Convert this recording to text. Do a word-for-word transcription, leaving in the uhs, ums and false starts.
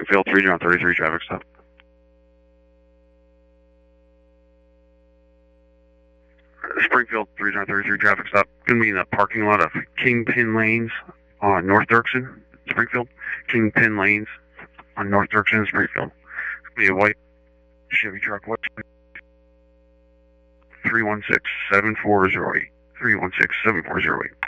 Springfield, three zero thirty-three traffic stop. Springfield, three zero thirty-three traffic stop. Going to be in the parking lot of Kingpin Lanes on North Dirksen, Springfield. Kingpin Lanes on North Dirksen, Springfield. It's going to be a white Chevy truck. What? three one six, seven four zero eight. three one six, seven four zero eight.